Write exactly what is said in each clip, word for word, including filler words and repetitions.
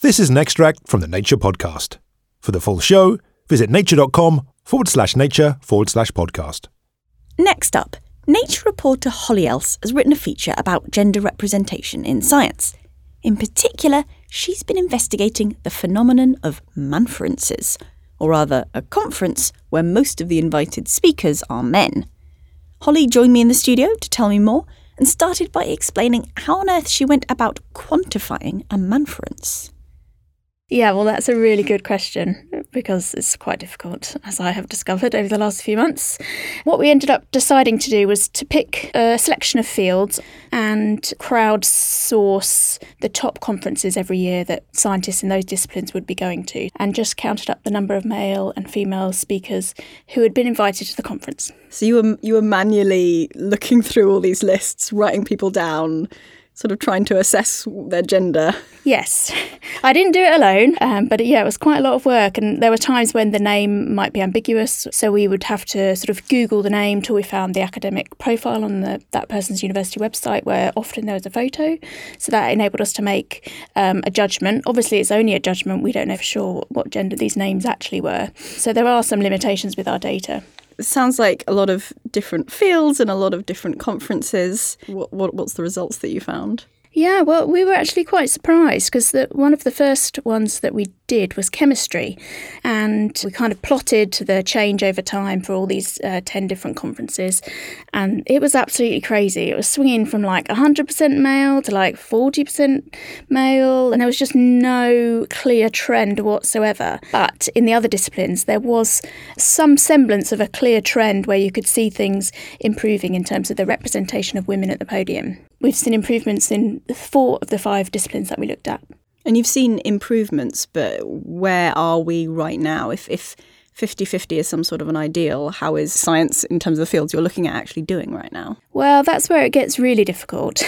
This is an extract from the Nature podcast. For the full show, visit nature.com forward slash nature forward slash podcast. Next up, Nature reporter Holly Else has written a feature about gender representation in science. In particular, she's been investigating the phenomenon of manferences, or rather a conference where most of the invited speakers are men. Holly joined me in the studio to tell me more and started by explaining how on earth she went about quantifying a manference. Yeah, well, that's a really good question because it's quite difficult, as I have discovered over the last few months. What we ended up deciding to do was to pick a selection of fields and crowdsource the top conferences every year that scientists in those disciplines would be going to, and just counted up the number of male and female speakers who had been invited to the conference. So you were you were manually looking through all these lists, writing people down, sort of trying to assess their gender. Yes. I didn't do it alone, um, but yeah, it was quite a lot of work. And there were times when the name might be ambiguous. So we would have to sort of Google the name till we found the academic profile on the, that person's university website, where often there was a photo. So that enabled us to make um, a judgment. Obviously, it's only a judgment. We don't know for sure what gender these names actually were. So there are some limitations with our data. It sounds like a lot of different fields and a lot of different conferences. What, what What's the results that you found? Yeah, well, we were actually quite surprised because one of the first ones that we did was chemistry, and we kind of plotted the change over time for all these uh, ten different conferences, and it was absolutely crazy. It was swinging from like one hundred percent male to like forty percent male, and there was just no clear trend whatsoever. But in the other disciplines, there was some semblance of a clear trend where you could see things improving in terms of the representation of women at the podium. We've seen improvements in four of the five disciplines that we looked at. And you've seen improvements, but where are we right now? If if fifty-fifty is some sort of an ideal, how is science, in terms of the fields you're looking at, actually doing right now? Well, that's where it gets really difficult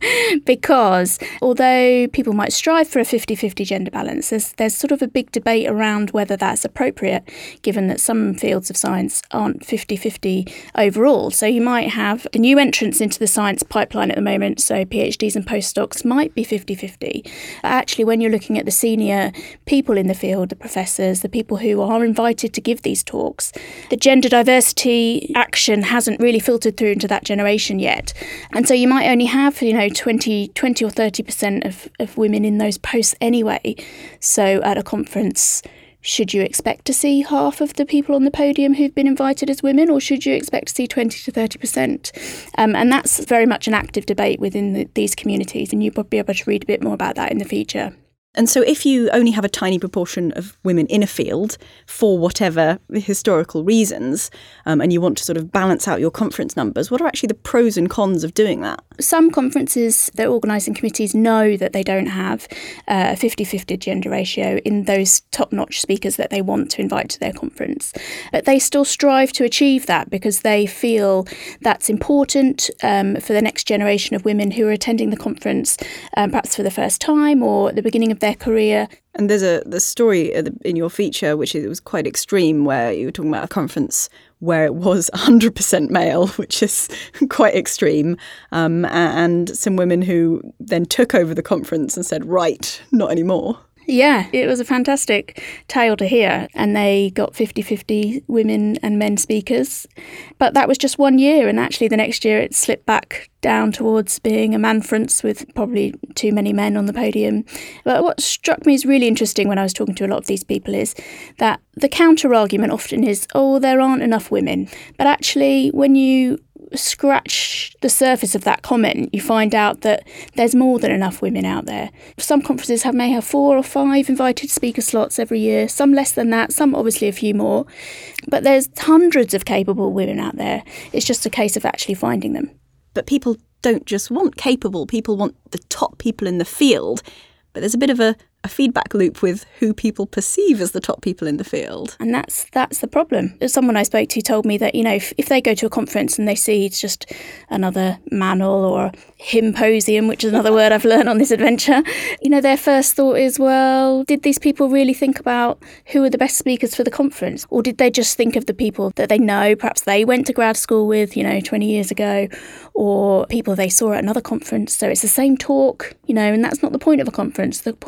because although people might strive for a fifty-fifty gender balance, there's, there's sort of a big debate around whether that's appropriate, given that some fields of science aren't fifty-fifty overall. So you might have the new entrants into the science pipeline at the moment, so PhDs and postdocs might be fifty-fifty. But actually, when you're looking at the senior people in the field, the professors, the people who are invited to give these talks, the gender diversity action hasn't really filtered through into that generation yet. And so you might only have, you know, twenty, twenty or thirty percent of, of women in those posts anyway. So at a conference, should you expect to see half of the people on the podium who've been invited as women, or should you expect to see twenty to thirty percent? Um, and that's very much an active debate within the, these communities, and you'll be able to read a bit more about that in the feature. And so if you only have a tiny proportion of women in a field for whatever historical reasons, um, and you want to sort of balance out your conference numbers, what are actually the pros and cons of doing that? Some conferences, their organising committees know that they don't have uh, a fifty-fifty gender ratio in those top-notch speakers that they want to invite to their conference. But they still strive to achieve that because they feel that's important um, for the next generation of women who are attending the conference, um, perhaps for the first time or at the beginning of their career. And there's a the story in your feature, which is, it was quite extreme, where you were talking about a conference where it was one hundred percent male, which is quite extreme, um, and some women who then took over the conference and said, right, not anymore. Yeah, it was a fantastic tale to hear, and they got fifty-fifty women and men speakers. But that was just one year, and actually the next year it slipped back down towards being a manference with probably too many men on the podium. But what struck me as really interesting when I was talking to a lot of these people is that the counter-argument often is, oh, there aren't enough women. But actually, when you scratch the surface of that comment, you find out that there's more than enough women out there. Some conferences have may have four or five invited speaker slots every year, some less than that, some obviously a few more. But there's hundreds of capable women out there. It's just a case of actually finding them. But people don't just want capable, people want the top people in the field. But there's a bit of a, a feedback loop with who people perceive as the top people in the field. And that's that's the problem. Someone I spoke to told me that, you know, if, if they go to a conference and they see it's just another manel or hymposium, which is another word I've learned on this adventure, you know, their first thought is, well, did these people really think about who are the best speakers for the conference? Or did they just think of the people that they know, perhaps they went to grad school with, you know, twenty years ago, or people they saw at another conference? So it's the same talk, you know, and that's not the point of a conference. The point of a conference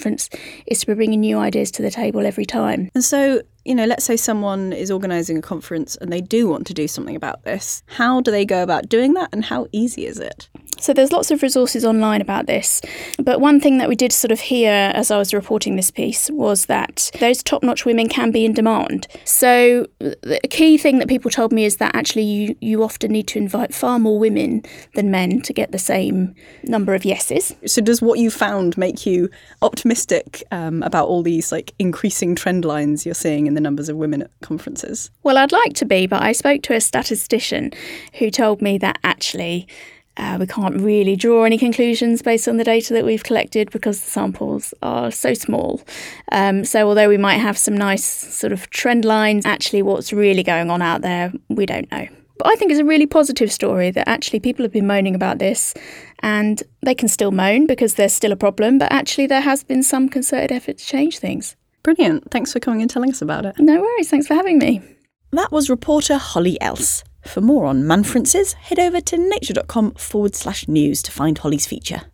conference is to be bringing new ideas to the table every time. And so, you know, let's say someone is organising a conference and they do want to do something about this. How do they go about doing that, and how easy is it? So there's lots of resources online about this. But one thing that we did sort of hear as I was reporting this piece was that those top-notch women can be in demand. So the key thing that people told me is that actually you, you often need to invite far more women than men to get the same number of yeses. So does what you found make you optimistic um, about all these like increasing trend lines you're seeing in the numbers of women at conferences? Well, I'd like to be, but I spoke to a statistician who told me that actually Uh, we can't really draw any conclusions based on the data that we've collected because the samples are so small. Um, so although we might have some nice sort of trend lines, actually what's really going on out there, we don't know. But I think it's a really positive story that actually people have been moaning about this, and they can still moan because there's still a problem, but actually there has been some concerted effort to change things. Brilliant. Thanks for coming and telling us about it. No worries. Thanks for having me. That was reporter Holly Else. For more on manferences, head over to nature.com forward slash news to find Holly's feature.